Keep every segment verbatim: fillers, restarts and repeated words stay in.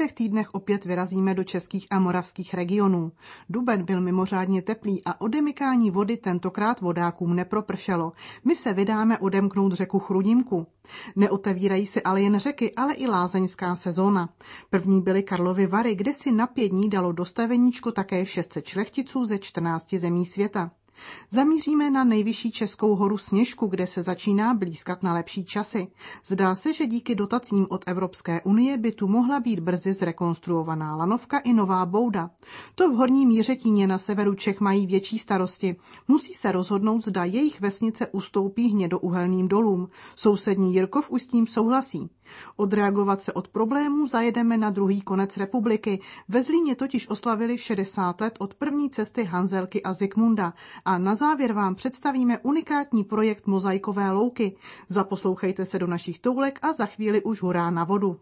čtyřech týdnech opět vyrazíme do českých a moravských regionů. Duben byl mimořádně teplý a odemykání vody tentokrát vodákům nepropršelo. My se vydáme odemknout řeku Chrudimku. Neotevírají se ale jen řeky, ale i lázeňská sezóna. První byly Karlovy Vary, kde si na pět dní dalo dostaveníčko také šest set šlechticů ze čtrnácti zemí světa. Zamíříme na nejvyšší českou horu Sněžku, kde se začíná blýskat na lepší časy. Zdá se, že díky dotacím od Evropské unie by tu mohla být brzy zrekonstruovaná lanovka i nová bouda. To v Horním Jiřetíně na severu Čech mají větší starosti. Musí se rozhodnout, zda jejich vesnice ustoupí hnědouhelným dolům. Sousední Jirkov už s tím souhlasí. Odreagovat se od problémů zajedeme na druhý konec republiky. Ve Zlíně totiž oslavili šedesát let od první cesty Hanzelky a Zikmunda. A na závěr vám představíme unikátní projekt Mozaikové louky. Zaposlouchejte se do našich toulek a za chvíli už hurá na vodu.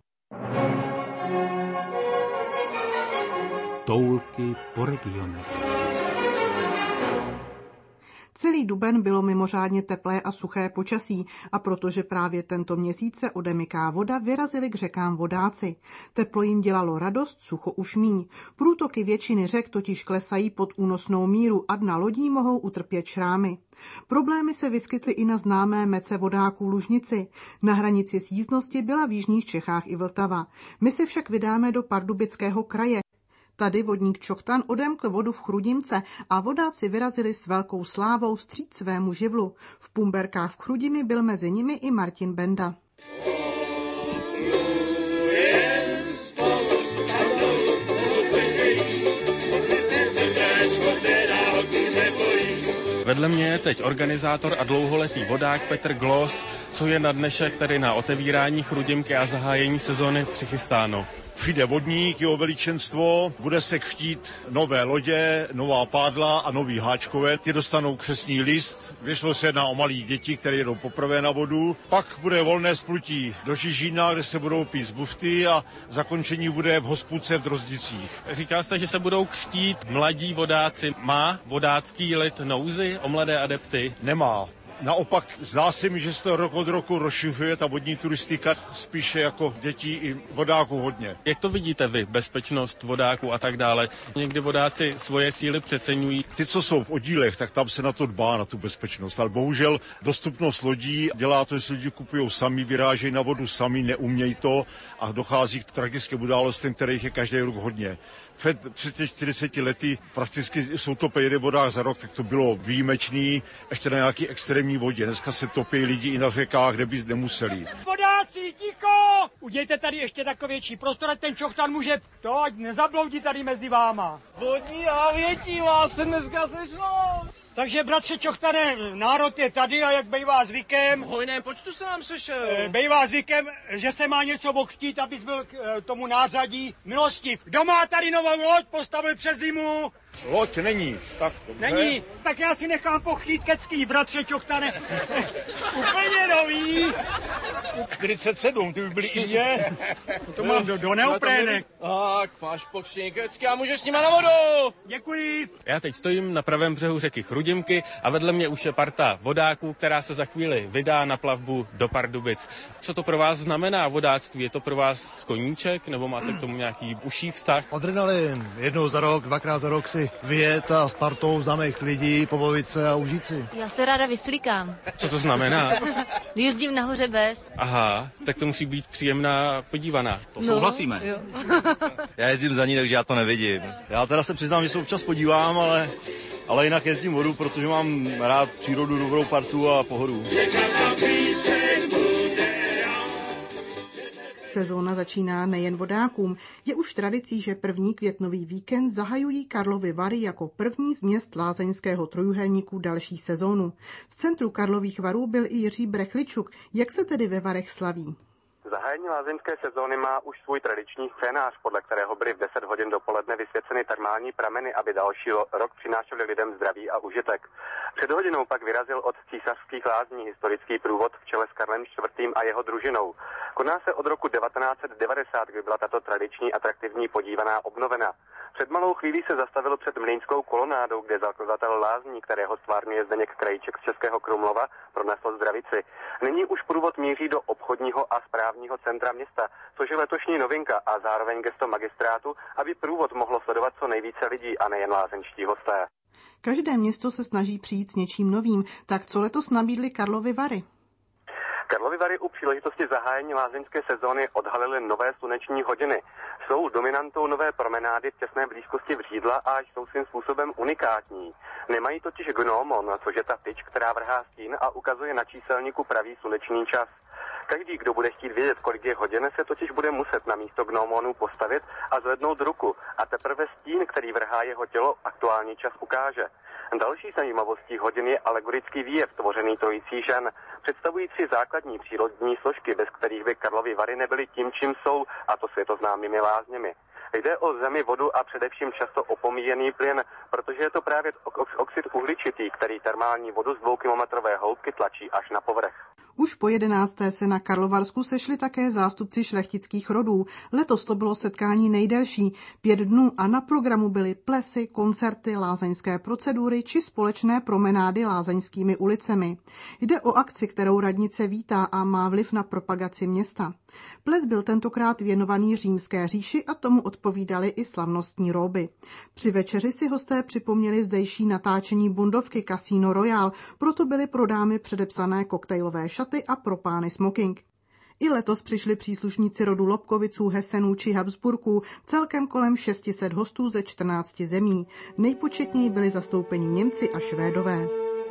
Toulky po regionech. Celý duben bylo mimořádně teplé a suché počasí a protože právě tento měsíc se odemyká voda, vyrazili k řekám vodáci. Teplo jim dělalo radost, sucho už míň. Průtoky většiny řek totiž klesají pod únosnou míru a dna lodí mohou utrpět šrámy. Problémy se vyskytly i na známé mece vodáků Lužnici. Na hranici sjízdnosti byla v jižních Čechách i Vltava. My se však vydáme do Pardubického kraje. Tady vodník Čochtan odemkl vodu v Chrudimce a vodáci vyrazili s velkou slávou vstříc svému živlu. V Pumberkách v Chrudimi byl mezi nimi i Martin Benda. Vedle mě je teď organizátor a dlouholetý vodák Petr Glos. Co je na dnešek tedy na otevírání Chrudimky a zahájení sezóny přichystáno? Přijde vodník, jeho veličenstvo, bude se křtít nové lodě, nová pádla a nový háčkové. Ty dostanou křestní list, většinou se jedná o malí děti, které jedou poprvé na vodu. Pak bude volné splutí do Žižína, kde se budou pít z bufty a zakončení bude v hospůdce v Drozdicích. Říkal jste, že se budou křtít mladí vodáci. Má vodácký lid nouzi o mladé adepty? Nemá. Naopak zdá se mi, že se to rok od roku rozšiřuje ta vodní turistika, spíše jako dětí i vodáků hodně. Jak to vidíte vy, bezpečnost vodáků a tak dále? Někdy vodáci svoje síly přeceňují. Ty, co jsou v oddílech, tak tam se na to dbá, na tu bezpečnost. Ale bohužel dostupnost lodí dělá to, že si lidi kupují sami, vyrážejí na vodu sami, neumějí to a dochází k tragickým událostem, kterých je každý rok hodně. Před třiceti čtyřiceti lety prakticky jsou topy jeden vodách za rok, tak to bylo výjimečný, ještě na nějaký extrémní vodě. Dneska se topí lidi i na řekách, kde by nemuseli. Vodáci, ticho! Udějte tady ještě takový větší prostor, ať ten Čochtan může, to ať nezabloudí tady mezi váma. Vodní hávětí vás se dneska sešlo. Takže, bratře Čochtane, národ je tady a jak bejvá zvykem... V hojném počtu se nám sešel. Bejvá zvykem, že se má něco ochtít, abys byl k tomu nářadí milostiv. Kdo má tady novou loď, postavil přes zimu? Loď není. Tak není, tak já si nechám pochlít kecký, bratře Čochtane. Úplně nový. čtyřicet sedm, ty by byli i mě. To mám do, do neoprének. Tak, máš pokřtěný kecky a můžeš s nima na vodu. Děkuji. Já teď stojím na pravém břehu řeky Chrudimky a vedle mě už je parta vodáků, která se za chvíli vydá na plavbu do Pardubic. Co to pro vás znamená vodáctví? Je to pro vás koníček nebo máte k tomu nějaký užší vztah? Adrenalin. Jednou za rok, dvakrát za rok si vyjet a s partou známých lidí, pobavit se a užít si. Já se ráda vyslíkám. Co to znamená? Jezdím nahoře bez. Aha, tak to musí být příjemná podívaná. To no, souhlasíme. Jo. Já jezdím za ní, takže já to nevidím. Já teda se přiznám, že se občas podívám, ale, ale jinak jezdím vodu, protože mám rád přírodu, dobrou partu a pohodu. Sezóna začíná nejen vodákům. Je už tradicí, že první květnový víkend zahajují Karlovy Vary jako první z měst lázeňského trojúhelníku další sezónu. V centru Karlových Varů byl i Jiří Brechličuk. Jak se tedy ve Varech slaví? Zahájení lázeňské sezóny má už svůj tradiční scénář, podle kterého byly v deset hodin dopoledne vysvěceny termální prameny, aby další rok přinášeli lidem zdraví a užitek. Před hodinou pak vyrazil od Císařských lázní historický průvod v čele s Karlem čtvrtým a jeho družinou. Koná se od roku devatenáct set devadesát, kdy byla tato tradiční atraktivní podívaná obnovena. Před malou chvílí se zastavil před Mlýnskou kolonádou, kde zakladatel lázní, kterého stvárňuje Zdeněk Krejček z Českého Krumlova, pronesl zdravici. Nyní už průvod míří do obchodního a správního centra města, což je letošní novinka a zároveň gesto magistrátu, aby průvod mohlo sledovat co nejvíce lidí a nejen lázeňští hosté. Každé město se snaží přijít s něčím novým, tak co letos nabídly Karlovy Vary? Karlovy Vary u příležitosti zahájení lázeňské sezóny odhalily nové sluneční hodiny. Jsou dominantou nové promenády v těsné blízkosti Vřídla a jsou svým způsobem unikátní. Nemají totiž gnomon, což je ta tyč, která vrhá stín a ukazuje na číselníku pravý sluneční čas. Každý, kdo bude chtít vědět, kolik je hodin, se totiž bude muset na místo gnomonu postavit a zvednout ruku a teprve stín, který vrhá jeho tělo, aktuální čas ukáže. Další zajímavostí hodin je alegorický výjev tvořený trojicí žen, představující základní přírodní složky, bez kterých by Karlovy Vary nebyly tím, čím jsou, a to světoznámými lázněmi. Jde o zemi, vodu a především často opomíjený plyn, protože je to právě oxid uhličitý, který termální vodu z dvoukilometrové hloubky tlačí až na povrch. Už po jedenácté se na Karlovarsku sešli také zástupci šlechtických rodů. Letos to bylo setkání nejdelší, pět dnů a na programu byly plesy, koncerty, lázeňské procedury či společné promenády lázeňskými ulicemi. Jde o akci, kterou radnice vítá a má vliv na propagaci města. Ples byl tentokrát věnovaný Římské říši a tomu odpovídaly i slavnostní róby. Při večeři si hosté připomněli zdejší natáčení Bundovky Casino Royale, proto byly pro dámy předepsané koktejlové šaty a pro pány smoking. I letos přišli příslušníci rodu Lobkoviců, Hesenů či Habsburků, celkem kolem šest set hostů ze čtrnácti zemí. Nejpočetněji byli zastoupeni Němci a Švédové.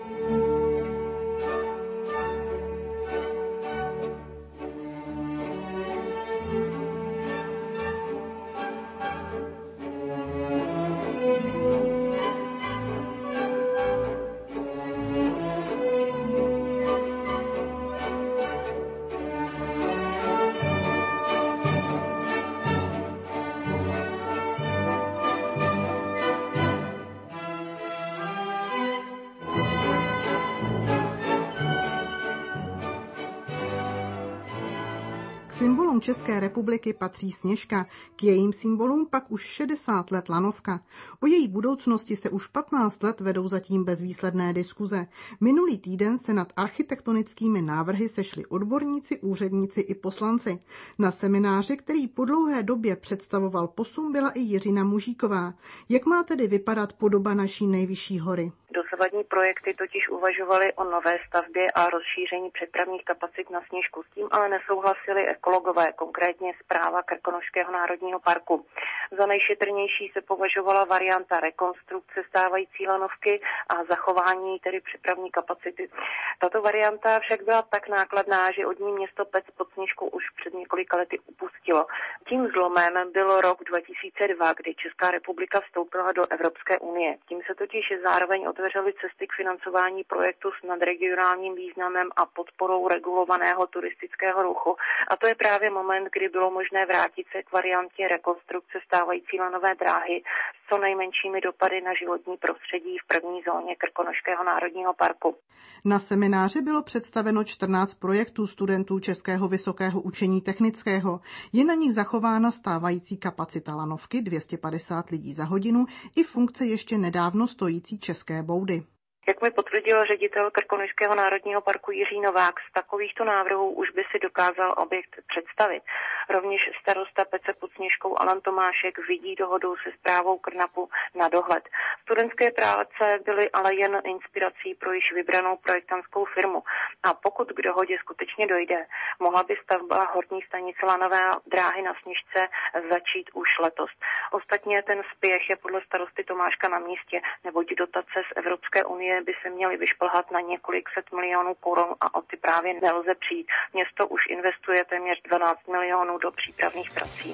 Symbolům České republiky patří Sněžka, k jejím symbolům pak už šedesát let lanovka. O její budoucnosti se už patnáct let vedou zatím bezvýsledné diskuze. Minulý týden se nad architektonickými návrhy sešli odborníci, úředníci i poslanci. Na semináři, který po dlouhé době představoval posun, byla i Jiřina Mužíková. Jak má tedy vypadat podoba naší nejvyšší hory? Dosavadní projekty totiž uvažovaly o nové stavbě a rozšíření přepravních kapacit na Sněžku, s tím ale nesouhlasili ekologové, konkrétně správa Krkonošského národního parku. Za nejšetrnější se považovala varianta rekonstrukce stávající lanovky a zachování tedy přepravní kapacity. Tato varianta však byla tak nákladná, že od ní město Pec pod Sněžkou už před několika lety upustilo. Tím zlomem bylo rok dva tisíce dva, kdy Česká republika vstoupila do Evropské unie. Tím se totiž zároveň otevřely cesty k financování projektu s nadregionálním významem a podporou regulovaného turistického ruchu. A to je právě moment, kdy bylo možné vrátit se k variantě rekonstrukce stávající lanové dráhy s co nejmenšími dopady na životní prostředí v první zóně Krkonošského národního parku. Na semináři bylo představeno čtrnáct projektů studentů Českého vysokého učení technického. Je na nich zachována stávající kapacita lanovky dvě stě padesát lidí za hodinu i funkce ještě nedávno stojící české boudy. Jak mi potvrdil ředitel Krkonošského národního parku Jiří Novák, z takovýchto návrhů už by si dokázal objekt představit. Rovněž starosta Pece pod Sněžkou Alan Tomášek vidí dohodu se správou Krnapu na dohled. Studentské práce byly ale jen inspirací pro již vybranou projektantskou firmu. A pokud k dohodě skutečně dojde, mohla by stavba horní stanice lanové dráhy na Sněžce začít už letos. Ostatně ten spěch je podle starosty Tomáška na místě, neboť dotace z Evropské unie by se měly vyšplhat na několik set milionů korun a o ty právě nelze přijít. Město už investuje téměř dvanáct milionů do přípravných prací.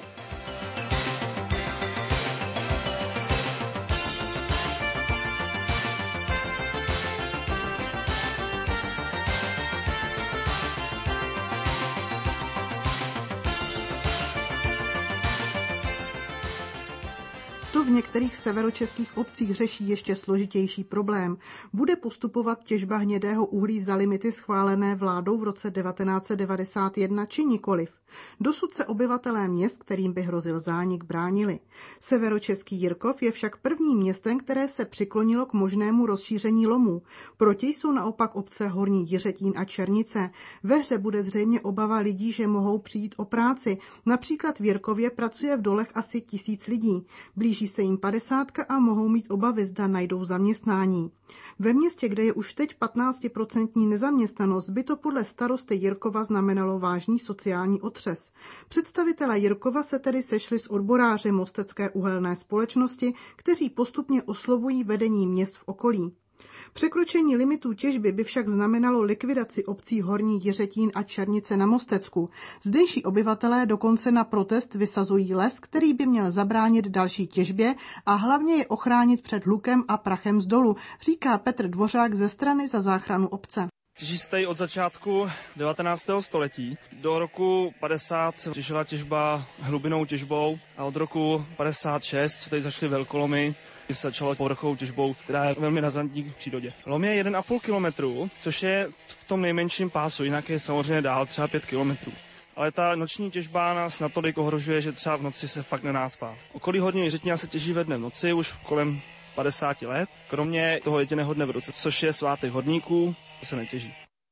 To v některých severočeských obcích řeší ještě složitější problém. Bude postupovat těžba hnědého uhlí za limity schválené vládou v roce devatenáct set devadesát jedna či nikoliv? Dosud se obyvatelé měst, kterým by hrozil zánik, bránili. Severočeský Jirkov je však prvním městem, které se přiklonilo k možnému rozšíření lomů. Proti jsou naopak obce Horní Jiřetín a Černice. Ve hře bude zřejmě obava lidí, že mohou přijít o práci. Například v Jirkově pracuje v dolech asi tisíc lidí. Blíží se jim padesátka a mohou mít obavy, zda najdou zaměstnání. Ve městě, kde je už teď patnáctiprocentní nezaměstnanost, by to podle starosty Jirkova znamenalo vážný sociální otřes. Představitelé Jirkova se tedy sešli s odboráři Mostecké uhelné společnosti, kteří postupně oslovují vedení měst v okolí. Překročení limitů těžby by však znamenalo likvidaci obcí Horní Jiřetín a Černice na Mostecku. Zdejší obyvatelé dokonce na protest vysazují les, který by měl zabránit další těžbě a hlavně je ochránit před hlukem a prachem z dolu, říká Petr Dvořák ze strany Za záchranu obce. Těží se tady od začátku devatenáctého století. Do roku padesát se těžila těžba hlubinou těžbou a od roku padesát šest se tady začaly velkolomy, kdy se začalo povrchovou těžbou, která je velmi razantní v přírodě. Lom je jeden a půl kilometru, což je v tom nejmenším pásu, jinak je samozřejmě dál třeba pět kilometrů. Ale ta noční těžba nás natolik ohrožuje, že třeba v noci se fakt nedá spát. Okolí Horního Jiřetína se těží ve dne v noci už kolem padesát let, kromě toho jediného dne v roce, což je svátek horníků, to se netěží.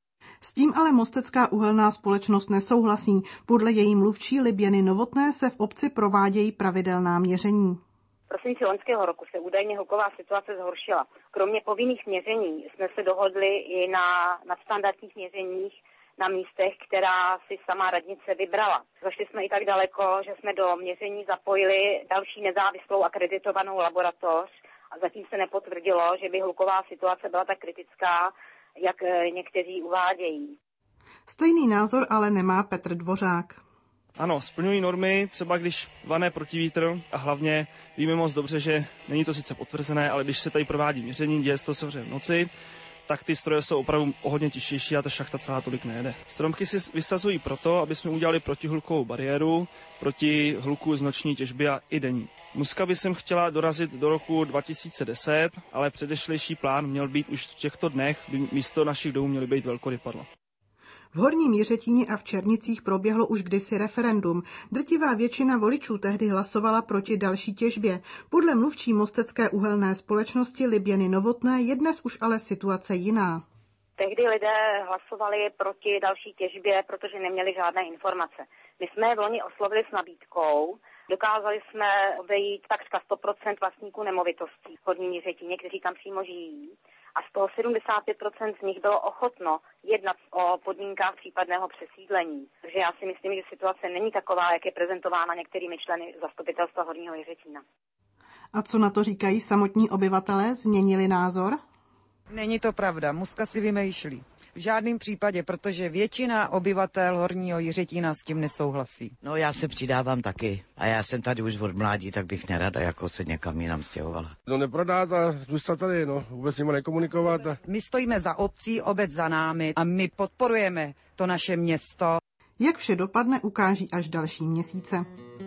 S tím ale Mostecká uhelná společnost nesouhlasí. Podle její mluvčí Liběny Novotné se v obci provádějí pravidelná měření. V prosinci loňského roku se údajně hluková situace zhoršila. Kromě povinných měření jsme se dohodli i na nadstandardních měřeních na místech, která si sama radnice vybrala. Zašli jsme i tak daleko, že jsme do měření zapojili další nezávislou akreditovanou laboratoř a zatím se nepotvrdilo, že by hluková situace byla tak kritická, jak někteří uvádějí. Stejný názor ale nemá Petr Dvořák. Ano, splňují normy, třeba když vane protivítr a hlavně víme moc dobře, že není to sice potvrzené, ale když se tady provádí měření, děje se to samozřejmě v noci, tak ty stroje jsou opravdu o hodně těžší a ta šachta celá tolik nejede. Stromky si vysazují proto, aby jsme udělali protihlukovou bariéru proti hluku z noční těžby a i denní. Muska by sem chtěla dorazit do roku dva tisíce deset, ale předešlejší plán měl být už v těchto dnech, by místo našich domů měly být velkorypadla. V Horním Jiřetíně a v Černicích proběhlo už kdysi referendum. Drtivá většina voličů tehdy hlasovala proti další těžbě. Podle mluvčí Mostecké uhelné společnosti Liběny Novotné je dnes už ale situace jiná. Tehdy lidé hlasovali proti další těžbě, protože neměli žádné informace. My jsme je v loni oslovili s nabídkou. Dokázali jsme obejít takřka sto procent vlastníků nemovitostí v Horním Jiřetíně, kteří tam přímo žijí. A z toho sedmdesát pět procent z nich bylo ochotno jednat o podmínkách případného přesídlení. Takže já si myslím, že situace není taková, jak je prezentována některými členy zastupitelstva Horního Jiřetína. A co na to říkají samotní obyvatelé? Změnili názor? Není to pravda, Muska si vymýšlí. V žádném případě, protože většina obyvatel Horního Jiřetína s tím nesouhlasí. No já se přidávám taky. A já jsem tady už od mládí, tak bych nerada jako se někam jinam stěhovala. No neprodat a zůstat tady, no vůbec s nimi nekomunikovat. A... My stojíme za obcí, obec za námi a my podporujeme to naše město. Jak vše dopadne, ukáží až další měsíce.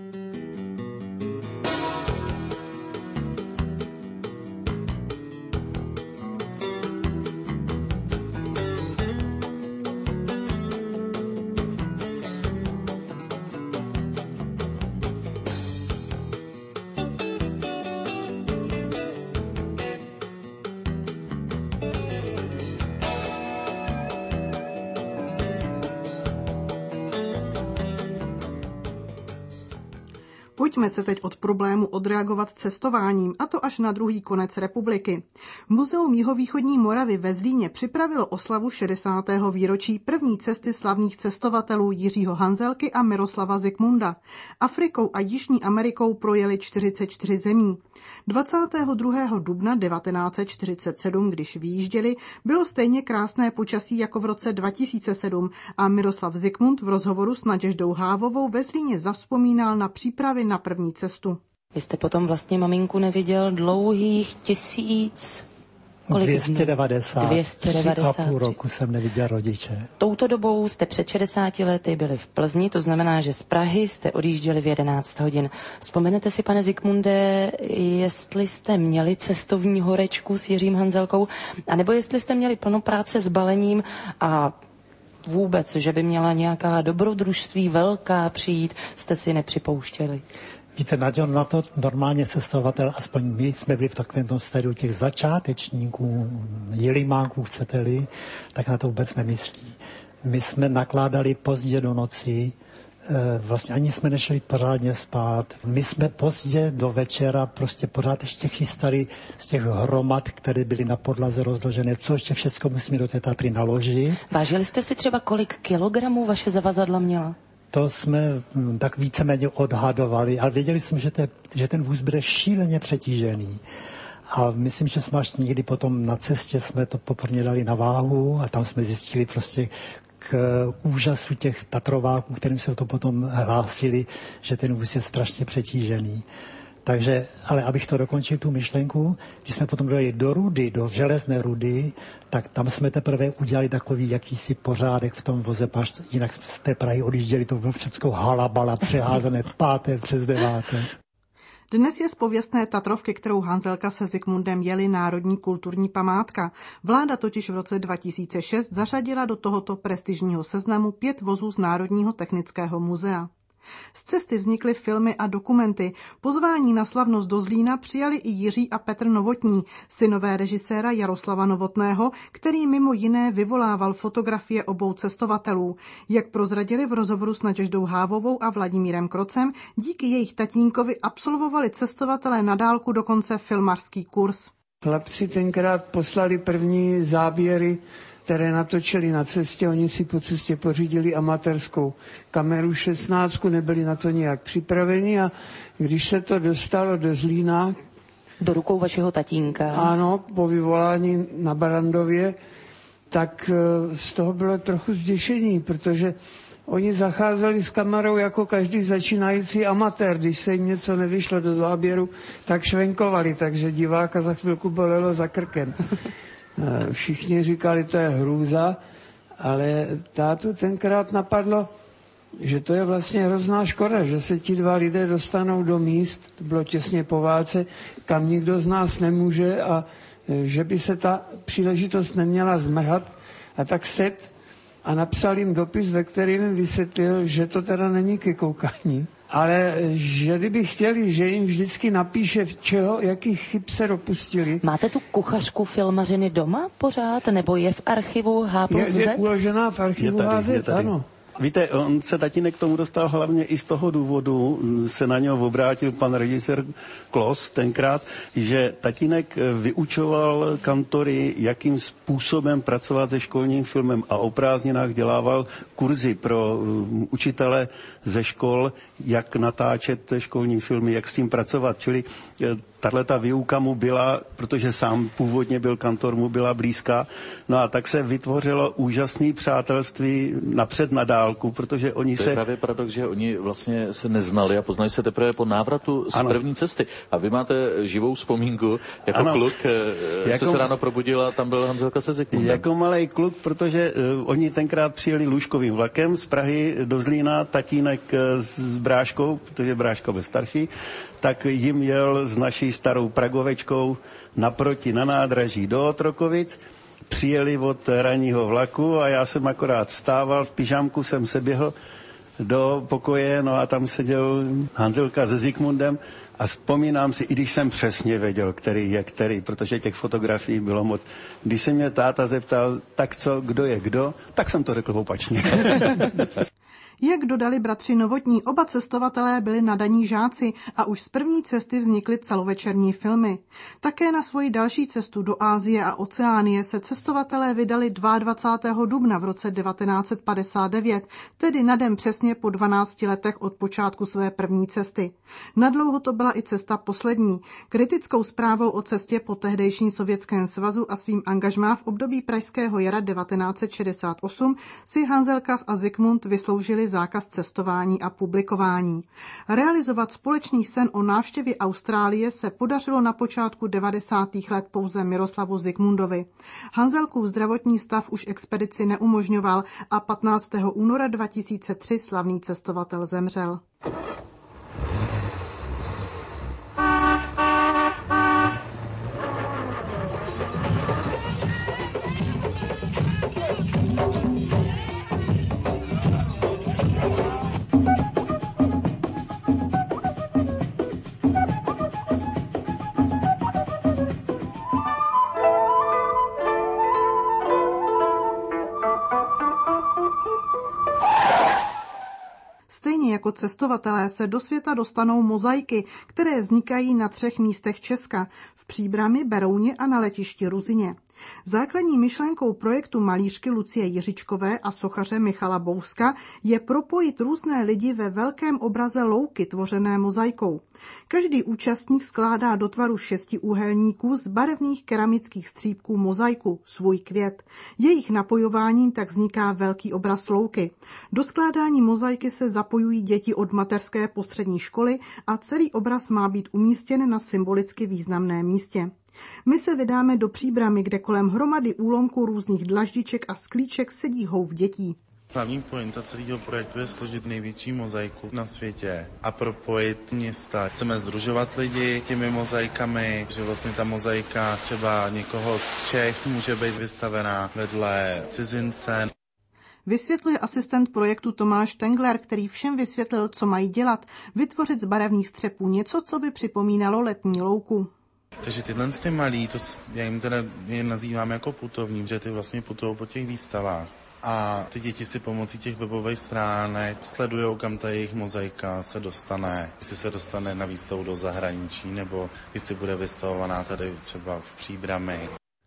Pojďme se teď od problému odreagovat cestováním, a to až na druhý konec republiky. Muzeum Jihovýchodní Moravy ve Zlíně připravilo oslavu šedesátého výročí první cesty slavných cestovatelů Jiřího Hanzelky a Miroslava Zikmunda. Afrikou a Jižní Amerikou projeli čtyřicet čtyři zemí. dvacátého druhého dubna devatenáct set čtyřicet sedm, když vyjížděli, bylo stejně krásné počasí jako v roce dva tisíce sedm a Miroslav Zikmund v rozhovoru s Naděždou Hávovou ve Zlíně zavzpomínal na přípravy na první cestu. Vy jste potom vlastně maminku neviděl dlouhých tisíc... dvě stě devadesát. dvě stě devadesát. Tři a půl roku jsem neviděl rodiče. Touto dobou jste před šedesáti lety byli v Plzni, to znamená, že z Prahy jste odjížděli v jedenáct hodin. Vzpomenete si, pane Zikmunde, jestli jste měli cestovní horečku s Jiřím Hanzelkou, anebo jestli jste měli plno práce s balením a vůbec, že by měla nějaká dobrodružství velká přijít, jste si nepřipouštěli? Víte, Naďo, na to normálně cestovatel, aspoň my jsme byli v takovém tom stadiu těch začátečníků, jelimáků, chcete-li, tak na to vůbec nemyslí. My jsme nakládali pozdě do noci, vlastně ani jsme nešli pořádně spát. My jsme pozdě do večera prostě pořád ještě chystali z těch hromad, které byly na podlaze rozložené, co ještě všechno musíme do té Tatry naložit. Vážili jste si třeba, kolik kilogramů vaše zavazadla měla? To jsme tak víceméně odhadovali, ale věděli jsme, že, te, že ten vůz bude šíleně přetížený. A myslím, že jsme až někdy potom na cestě jsme to poprvé dali na váhu a tam jsme zjistili prostě k úžasu těch Tatrováků, kterým se to potom hlásili, že ten vůz je strašně přetížený. Takže, ale abych to dokončil, tu myšlenku, když jsme potom dojeli do Rudy, do Železné Rudy, tak tam jsme teprve udělali takový jakýsi pořádek v tom voze, paž jinak z té Prahy odjížděli, to bylo všechno halabala, přeházené páté přes deváté. Dnes je z pověstné Tatrovky, kterou Hanzelka se Zikmundem jeli, národní kulturní památka. Vláda totiž v roce dva tisíce šest zařadila do tohoto prestižního seznamu pět vozů z Národního technického muzea. Z cesty vznikly filmy a dokumenty. Pozvání na slavnost do Zlína přijali i Jiří a Petr Novotní, synové režiséra Jaroslava Novotného, který mimo jiné vyvolával fotografie obou cestovatelů. Jak prozradili v rozhovoru s Naděždou Hávovou a Vladimírem Krocem, díky jejich tatínkovi absolvovali cestovatelé na dálku dokonce filmařský kurz. Chlapci tenkrát poslali první záběry, které natočili na cestě. Oni si po cestě pořídili amatérskou kameru šestnáctku, nebyli na to nějak připraveni a když se to dostalo do Zlína... Do rukou vašeho tatínka. Ano, po vyvolání na Barandově, tak z toho bylo trochu zděšení, protože oni zacházeli s kamerou jako každý začínající amatér. Když se jim něco nevyšlo do záběru, tak švenkovali, takže diváka za chvilku bolelo za krkem. Všichni říkali, to je hrůza, ale tátu tenkrát napadlo, že to je vlastně hrozná škoda, že se ti dva lidé dostanou do míst, to bylo těsně po válce, kam nikdo z nás nemůže a že by se ta příležitost neměla zmrhat. A tak set a napsal jim dopis, ve kterém jim vysvětlil, že to teda není ke koukání, ale že kdyby chtěli, že jim vždycky napíše, v čeho, jakých chyb se dopustili. Máte tu kuchařku filmařiny doma pořád, nebo je v archivu H plus Z? Je, je uložená v archivu H Z, ano. Víte, on se tatínek k tomu dostal hlavně i z toho důvodu, se na něho obrátil pan režisér Klos tenkrát, že tatínek vyučoval kantory, jakým způsobem pracovat se školním filmem a o prázdninách dělával kurzy pro učitele ze škol, jak natáčet školní filmy, jak s tím pracovat. Čili tato výuka mu byla, protože sám původně byl kantor, mu byla blízká. No a tak se vytvořilo úžasné přátelství napřed na dálku, protože oni to se... To je právě paradox, že oni vlastně se neznali a poznali se teprve po návratu z ano. první cesty. A vy máte živou vzpomínku, jako ano. kluk, jako... jste se ráno probudil a tam byl Hanzelka se Zikmundem. Jako malej kluk, protože uh, oni tenkrát přijeli lůžkovým vlakem z Prahy do Zlína, tatínek uh, s bráškou, protože bráška byl starší, tak jim jel s naší starou Pragovečkou naproti na nádraží do Otrokovic. Přijeli od ranního vlaku a já jsem akorát vstával, v pyžámku jsem se běhl do pokoje, no a tam seděl Hanzelka se Zikmundem a vzpomínám si, i když jsem přesně věděl, který je který, protože těch fotografií bylo moc. Když se mě táta zeptal, tak co, kdo je kdo, tak jsem to řekl opačně. Jak dodali bratři Novotní, oba cestovatelé byli nadaní žáci a už z první cesty vznikly celovečerní filmy. Také na svoji další cestu do Asie a Oceánie se cestovatelé vydali dvacátého druhého dubna v roce devatenáct set padesát devět, tedy na den přesně po dvanácti letech od počátku své první cesty. Nadlouho to byla i cesta poslední. Kritickou zprávou o cestě po tehdejším Sovětském svazu a svým angažmá v období pražského jara devatenáct set šedesát osm si Hanzelka a Zikmund vysloužili zákaz cestování a publikování. Realizovat společný sen o návštěvě Austrálie se podařilo na počátku devadesátých let pouze Miroslavu Zikmundovi. Hanzelkův zdravotní stav už expedici neumožňoval a patnáctého února dva tisíce tři slavný cestovatel zemřel. jako cestovatelé se do světa dostanou mozaiky, které vznikají na třech místech Česka, v Příbrami, Berouně a na letišti Ruzyně. Základní myšlenkou projektu malířky Lucie Jiřičkové a sochaře Michala Bouska je propojit různé lidi ve velkém obraze louky tvořené mozaikou. Každý účastník skládá do tvaru šesti úhelníků z barevných keramických střípků mozaiku, svůj květ. Jejich napojováním tak vzniká velký obraz louky. Do skládání mozaiky se zapojují děti od mateřské po střední školy a celý obraz má být umístěn na symbolicky významném místě. My se vydáme do Příbramy, kde kolem hromady úlomků různých dlaždiček a sklíček sedí houv dětí. Hlavní pointa celého projektu je složit největší mozaiku na světě a propojit města. Chceme sdružovat lidi těmi mozaikami, že vlastně ta mozaika třeba někoho z Čech může být vystavená vedle cizince. Vysvětluje asistent projektu Tomáš Tengler, který všem vysvětlil, co mají dělat, vytvořit z barevných střepů něco, co by připomínalo letní louku. Takže tyhle ty malí, to já jim teda je nazývám jako putovní, že ty vlastně putují po těch výstavách. A ty děti si pomocí těch webových stránek sledujou, kam ta jejich mozaika se dostane, jestli se dostane na výstavu do zahraničí, nebo jestli bude vystavovaná tady třeba v Příbrami.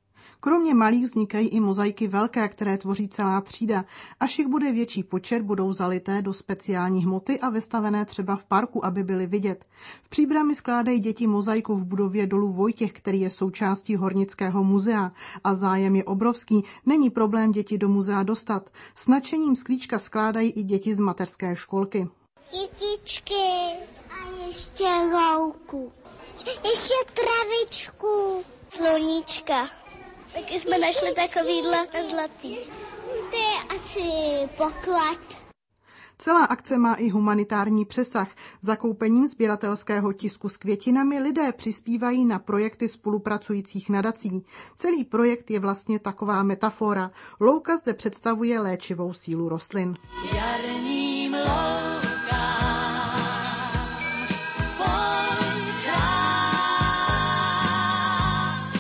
Kromě malých vznikají i mozaiky velké, které tvoří celá třída. Až jich bude větší počet, budou zalité do speciální hmoty a vystavené třeba v parku, aby byly vidět. V Příbrami skládají děti mozaiku v budově dolu Vojtěch, který je součástí Hornického muzea. A zájem je obrovský, není problém děti do muzea dostat. S nadšením sklíčka skládají i děti z mateřské školky. Kytičky a ještě louku, ještě travičku, sluníčka. Taky jsme našli takovýhle zlatý. To je asi poklad. Celá akce má i humanitární přesah. Zakoupením sběratelského tisku s květinami lidé přispívají na projekty spolupracujících nadací. Celý projekt je vlastně taková metafora. Louka zde představuje léčivou sílu rostlin. Jarním